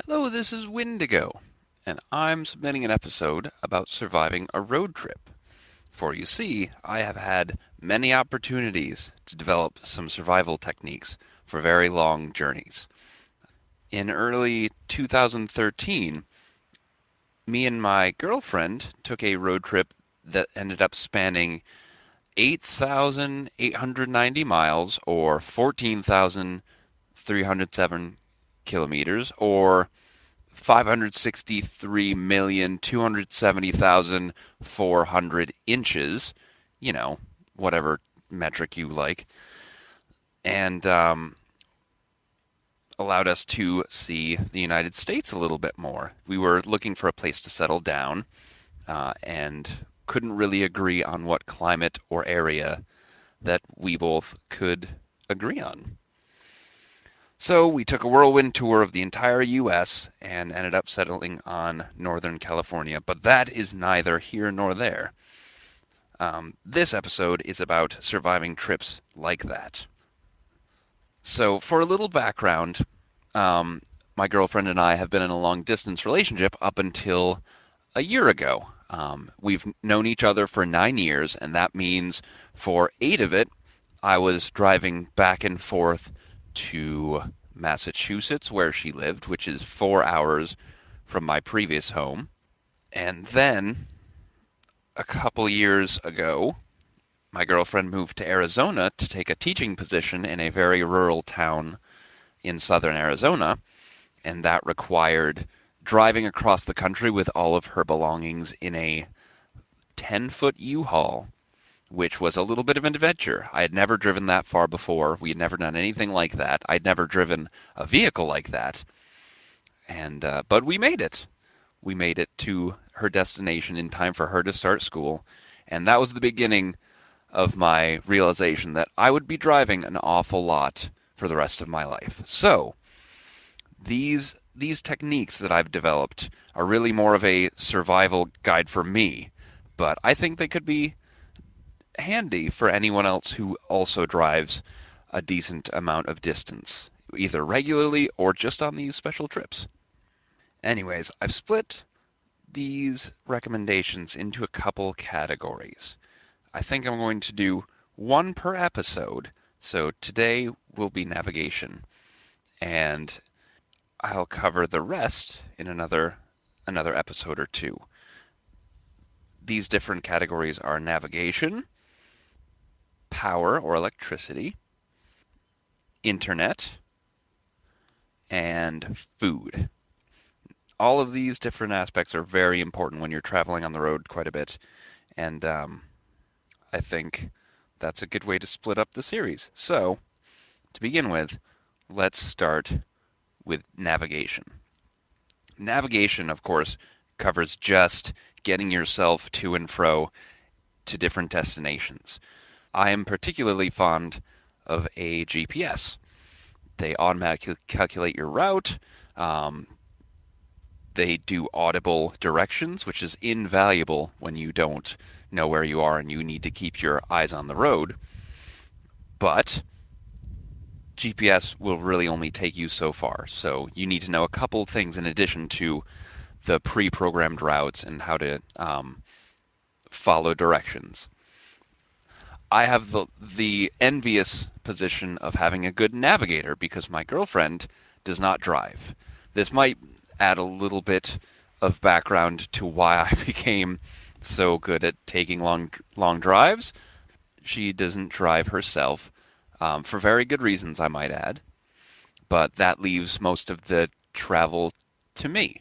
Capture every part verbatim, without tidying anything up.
Hello, this is Windigo, and I'm submitting an episode about surviving a road trip. For you see, I have had many opportunities to develop some survival techniques for very long journeys. In early two thousand thirteen, me and my girlfriend took a road trip that ended up spanning eight thousand eight hundred ninety miles or fourteen thousand three hundred seven kilometers or five hundred sixty-three million two hundred seventy thousand four hundred inches, you know, whatever metric you like, and um, allowed us to see the United States a little bit more. We were looking for a place to settle down uh, and couldn't really agree on what climate or area that we both could agree on. So we took a whirlwind tour of the entire U S and ended up settling on Northern California, but that is neither here nor there. Um, this episode is about surviving trips like that. So, for a little background, um, my girlfriend and I have been in a long distance relationship up until a year ago. Um, we've known each other for nine years, and that means for eight of it, I was driving back and forth to Massachusetts, where she lived, which is four hours from my previous home. And then a couple years ago, my girlfriend moved to Arizona to take a teaching position in a very rural town in southern Arizona, and that required driving across the country with all of her belongings in a ten foot U-Haul, which was a little bit of an adventure. I had never driven that far before. We had never done anything like that. I'd never driven a vehicle like that. And uh, but we made it. We made it to her destination in time for her to start school. And that was the beginning of my realization that I would be driving an awful lot for the rest of my life. So, these these techniques that I've developed are really more of a survival guide for me, but I think they could be handy for anyone else who also drives a decent amount of distance, either regularly or just on these special trips. Anyways, I've split these recommendations into a couple categories. I think I'm going to do one per episode. So today will be navigation, and I'll cover the rest in another another episode or two. These different categories are navigation, power or electricity, internet, and food. All of these different aspects are very important when you're traveling on the road quite a bit, and um, I think that's a good way to split up the series. So, to begin with, let's start with navigation. Navigation, of course, covers just getting yourself to and fro to different destinations. I am particularly fond of a G P S. They automatically calculate your route. Um, they do audible directions, which is invaluable when you don't know where you are and you need to keep your eyes on the road. But G P S will really only take you so far. So you need to know a couple of things in addition to the pre-programmed routes and how to um, follow directions. I have the the envious position of having a good navigator because my girlfriend does not drive. This might add a little bit of background to why I became so good at taking long long drives. She doesn't drive herself, um, for very good reasons, I might add, but that leaves most of the travel to me.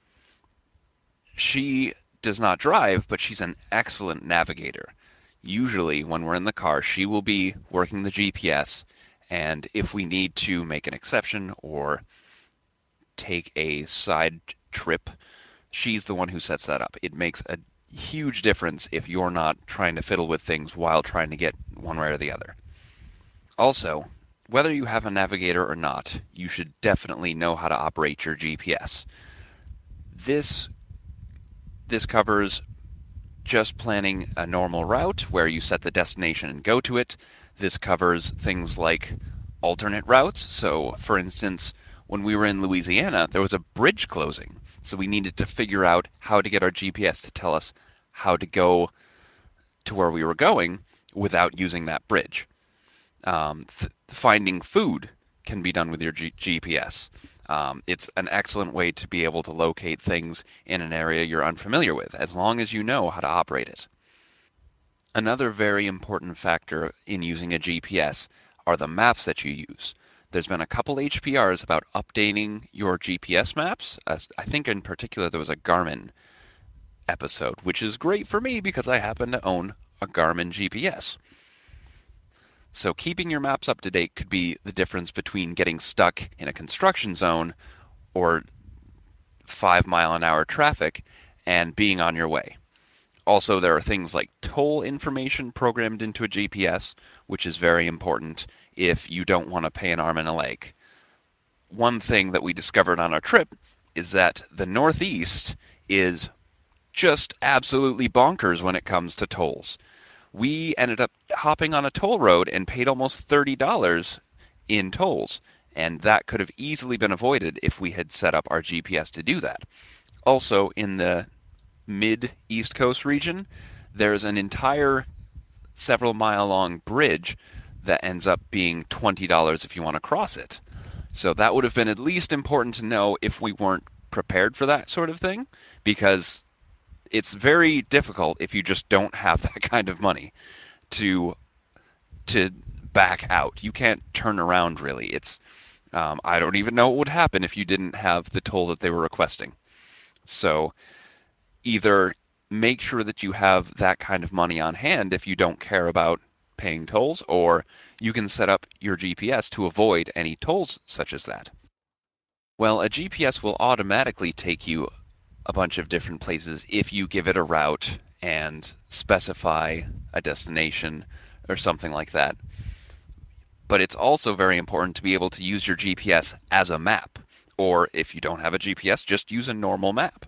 She does not drive, but she's an excellent navigator. Usually, when we're in the car, she will be working the G P S, and if we need to make an exception or take a side trip, she's the one who sets that up. It makes a huge difference if you're not trying to fiddle with things while trying to get one way or the other. Also, whether you have a navigator or not, you should definitely know how to operate your G P S. This this covers just planning a normal route where you set the destination and go to it. This covers things like alternate routes. So, for instance, when we were in Louisiana, there was a bridge closing. So we needed to figure out how to get our G P S to tell us how to go to where we were going without using that bridge. Um, th- finding food can be done with your G- GPS. Um, it's an excellent way to be able to locate things in an area you're unfamiliar with, as long as you know how to operate it. Another very important factor in using a G P S are the maps that you use. There's been a couple H P Rs about updating your G P S maps. Uh, I think in particular there was a Garmin episode, which is great for me because I happen to own a Garmin G P S. So keeping your maps up to date could be the difference between getting stuck in a construction zone or five mile an hour traffic and being on your way. Also, there are things like toll information programmed into a G P S, which is very important if you don't want to pay an arm and a leg. One thing that we discovered on our trip is that the Northeast is just absolutely bonkers when it comes to tolls. We ended up hopping on a toll road and paid almost thirty dollars in tolls, and that could have easily been avoided if we had set up our G P S to do that. Also, in the mid East Coast region, there's an entire several mile long bridge that ends up being twenty dollars if you want to cross it. So that would have been at least important to know if we weren't prepared for that sort of thing, because it's very difficult if you just don't have that kind of money to to back out. You can't turn around really. It's um, I don't even know what would happen if you didn't have the toll that they were requesting. So either make sure that you have that kind of money on hand if you don't care about paying tolls, or you can set up your G P S to avoid any tolls such as that. Well, a G P S will automatically take you a bunch of different places if you give it a route and specify a destination or something like that. But it's also very important to be able to use your G P S as a map. Or if you don't have a G P S, just use a normal map.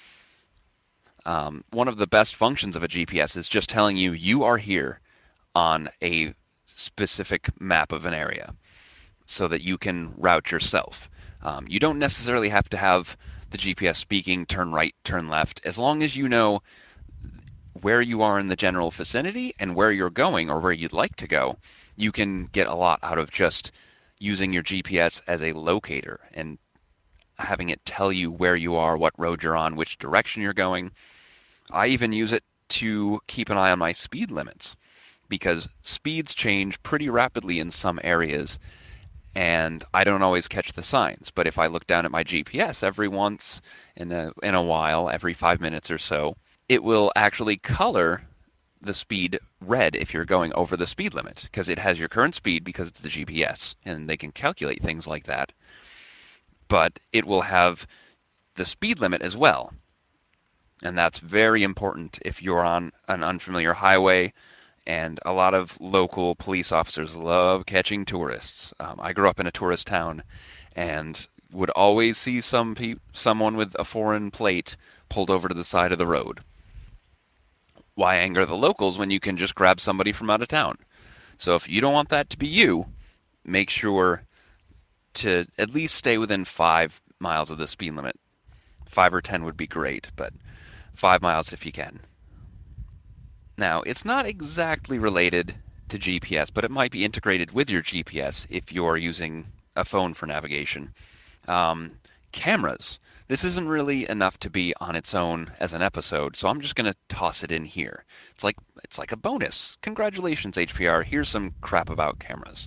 Um, one of the best functions of a G P S is just telling you you are here on a specific map of an area so that you can route yourself. Um, you don't necessarily have to have the G P S speaking turn right, turn left, as long as you know where you are in the general vicinity and where you're going or where you'd like to go. You can get a lot out of just using your G P S as a locator and having it tell you where you are, what road you're on, which direction you're going. I even use it to keep an eye on my speed limits because speeds change pretty rapidly in some areas and I don't always catch the signs. But if I look down at my G P S every once in a, in a while, every five minutes or so, it will actually color the speed red if you're going over the speed limit because it has your current speed because it's the G P S and they can calculate things like that. But it will have the speed limit as well. And that's very important if you're on an unfamiliar highway. And a lot of local police officers love catching tourists. Um, I grew up in a tourist town and would always see some pe- someone with a foreign plate pulled over to the side of the road. Why anger the locals when you can just grab somebody from out of town? So if you don't want that to be you, make sure to at least stay within five miles of the speed limit. Five or ten would be great, but five miles if you can. Now, it's not exactly related to G P S, but it might be integrated with your G P S if you're using a phone for navigation. Um, cameras. This isn't really enough to be on its own as an episode, so I'm just going to toss it in here. It's like it's like a bonus. Congratulations, H P R. Here's some crap about cameras.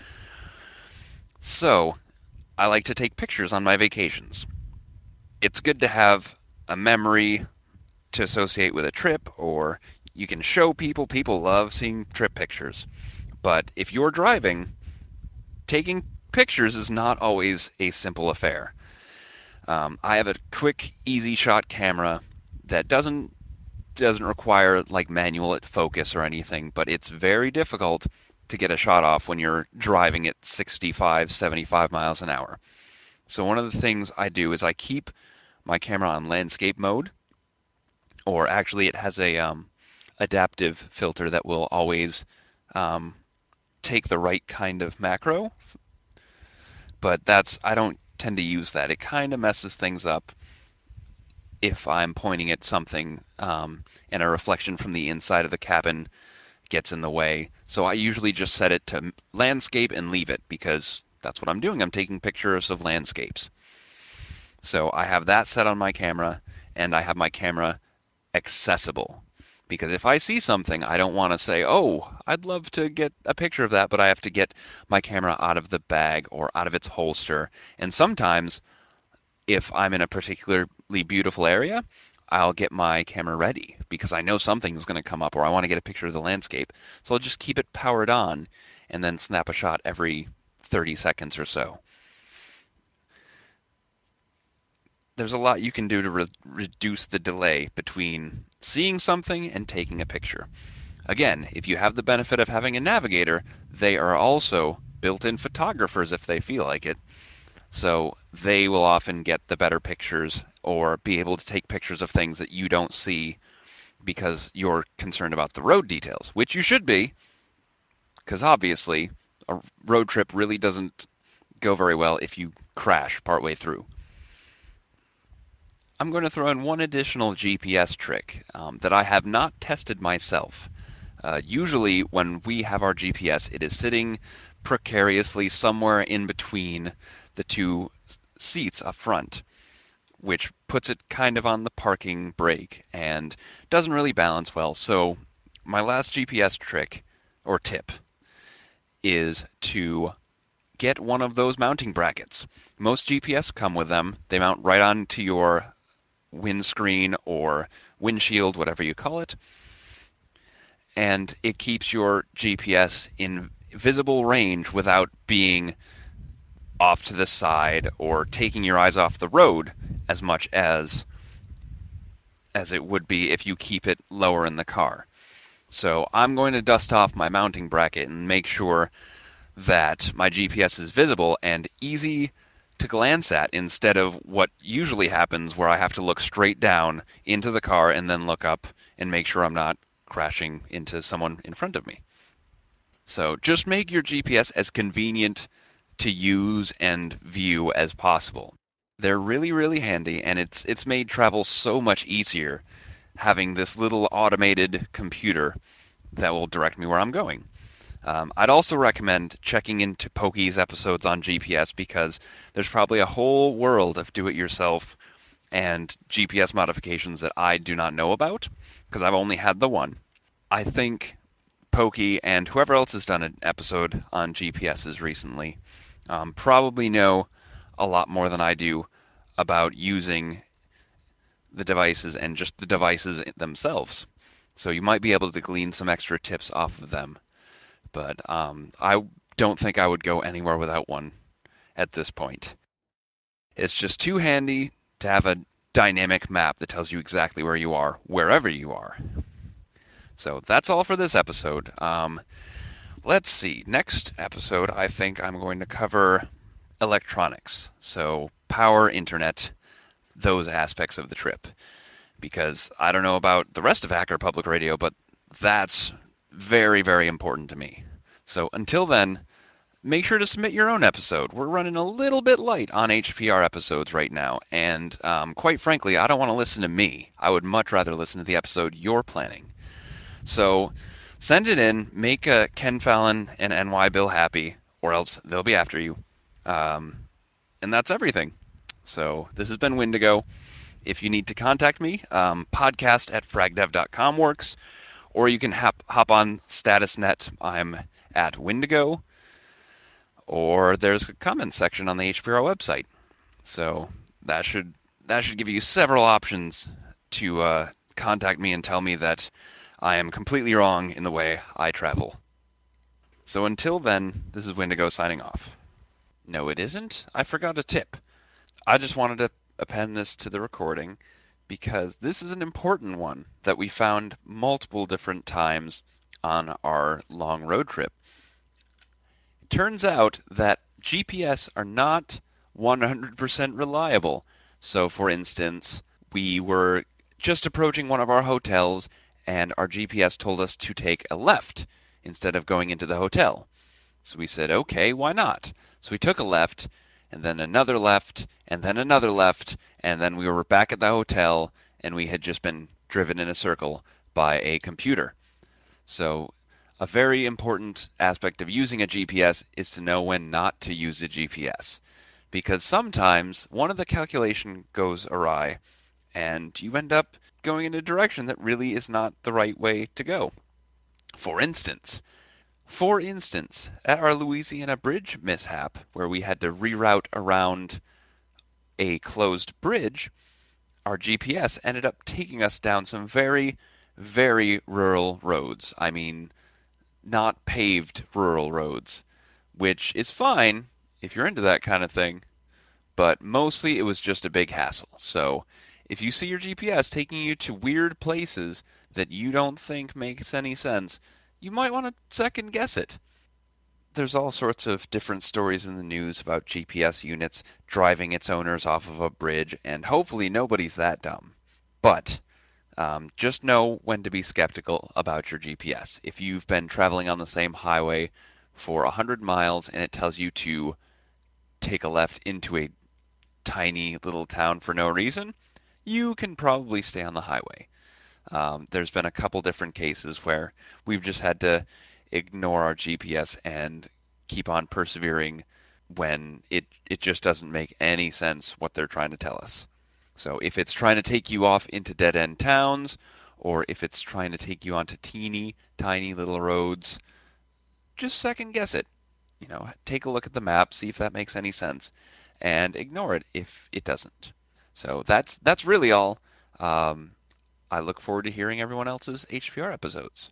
So, I like to take pictures on my vacations. It's good to have a memory to associate with a trip, or you can show people. People love seeing trip pictures. But if you're driving, taking pictures is not always a simple affair. Um, I have a quick, easy shot camera that doesn't doesn't require like manual focus or anything, but it's very difficult to get a shot off when you're driving at sixty-five, seventy-five miles an hour. So one of the things I do is I keep my camera on landscape mode, or actually it has a um, adaptive filter that will always um, take the right kind of macro. But that's I don't tend to use that. It kind of messes things up if I'm pointing at something um, and a reflection from the inside of the cabin gets in the way. So I usually just set it to landscape and leave it because that's what I'm doing. I'm taking pictures of landscapes. So I have that set on my camera, and I have my camera accessible. Because if I see something, I don't want to say, oh, I'd love to get a picture of that, but I have to get my camera out of the bag or out of its holster. And sometimes, if I'm in a particularly beautiful area, I'll get my camera ready because I know something's going to come up or I want to get a picture of the landscape. So I'll just keep it powered on and then snap a shot every thirty seconds or so. There's a lot you can do to re- reduce the delay between seeing something and taking a picture. Again, if you have the benefit of having a navigator, they are also built-in photographers if they feel like it. So they will often get the better pictures or be able to take pictures of things that you don't see because you're concerned about the road details, which you should be, because obviously a road trip really doesn't go very well if you crash partway through. I'm going to throw in one additional G P S trick um, that I have not tested myself. Uh, usually, when we have our G P S, it is sitting precariously somewhere in between the two seats up front, which puts it kind of on the parking brake and doesn't really balance well. So, my last G P S trick or tip is to get one of those mounting brackets. Most G P S come with them. They mount right onto your windscreen or windshield, whatever you call it, and it keeps your G P S in visible range without being off to the side or taking your eyes off the road as much as as it would be if you keep it lower in the car. So I'm going to dust off my mounting bracket and make sure that my G P S is visible and easy to glance at instead of what usually happens where I have to look straight down into the car and then look up and make sure I'm not crashing into someone in front of me. So just make your G P S as convenient to use and view as possible. They're really, really handy, and it's it's made travel so much easier having this little automated computer that will direct me where I'm going. Um, I'd also recommend checking into Pokey's episodes on G P S because there's probably a whole world of do-it-yourself and G P S modifications that I do not know about because I've only had the one. I think Pokey and whoever else has done an episode on G P Ss recently um, probably know a lot more than I do about using the devices and just the devices themselves. So you might be able to glean some extra tips off of them. But um, I don't think I would go anywhere without one at this point. It's just too handy to have a dynamic map that tells you exactly where you are, wherever you are. So that's all for this episode. Um, let's see. Next episode, I think I'm going to cover electronics. So power, internet, those aspects of the trip. Because I don't know about the rest of Hacker Public Radio, but that's very, very important to me. So until then, make sure to submit your own episode. We're running a little bit light on H P R episodes right now, and um, quite frankly, I don't want to listen to me. I would much rather listen to the episode you're planning. So send it in, make uh, Ken Fallon and N Y Bill happy, or else they'll be after you. Um, and that's everything. So this has been Windigo. If you need to contact me, um, podcast at fragdev dot com works, or you can hop, hop on StatusNet. I'm at Windigo, or there's a comment section on the H P R website. So that should that should give you several options to uh, contact me and tell me that I am completely wrong in the way I travel. So until then, this is Windigo signing off. No, it isn't. I forgot a tip. I just wanted to append this to the recording because this is an important one that we found multiple different times on our long road trip. It turns out that G P S are not one hundred percent reliable. So, for instance, we were just approaching one of our hotels and our G P S told us to take a left instead of going into the hotel. So we said, okay, why not? So we took a left and then another left, and then another left, and then we were back at the hotel, and we had just been driven in a circle by a computer. So a very important aspect of using a G P S is to know when not to use a G P S, because sometimes one of the calculation goes awry and you end up going in a direction that really is not the right way to go. For instance, for instance, at our Louisiana Bridge mishap, where we had to reroute around a closed bridge, our G P S ended up taking us down some very, very rural roads. I mean, not paved rural roads, which is fine if you're into that kind of thing, but mostly it was just a big hassle. So if you see your G P S taking you to weird places that you don't think makes any sense, you might want to second guess it. There's all sorts of different stories in the news about G P S units driving its owners off of a bridge, and hopefully nobody's that dumb. But um, just know when to be skeptical about your G P S. If you've been traveling on the same highway for one hundred miles and it tells you to take a left into a tiny little town for no reason, you can probably stay on the highway. Um, there's been a couple different cases where we've just had to ignore our G P S and keep on persevering when it, it just doesn't make any sense what they're trying to tell us. So if it's trying to take you off into dead end towns, or if it's trying to take you onto teeny tiny little roads, just second guess it. You know, take a look at the map, see if that makes any sense, and ignore it if it doesn't. So that's that's really all. Um, I look forward to hearing everyone else's H P R episodes.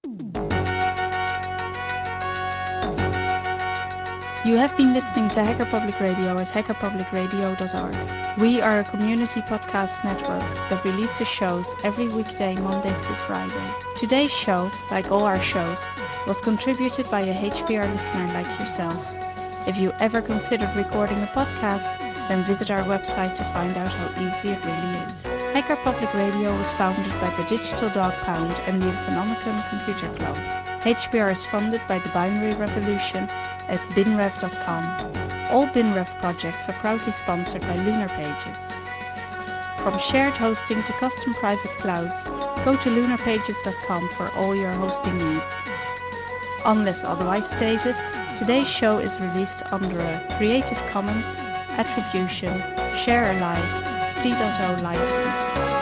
You have been listening to Hacker Public Radio at hacker public radio dot org. We are a community podcast network that releases shows every weekday, Monday through Friday. Today's show, like all our shows, was contributed by a H P R listener like yourself. If you ever considered recording a podcast, then visit our website to find out how easy it really is. Hacker Public Radio was founded by the Digital Dog Pound and the Infonomicon Computer Club. H P R is funded by the Binary Revolution at binrev dot com. All BinRev projects are proudly sponsored by Lunar Pages. From shared hosting to custom private clouds, go to lunar pages dot com for all your hosting needs. Unless otherwise stated, today's show is released under a Creative Commons Attribution Share Alike three point oh license.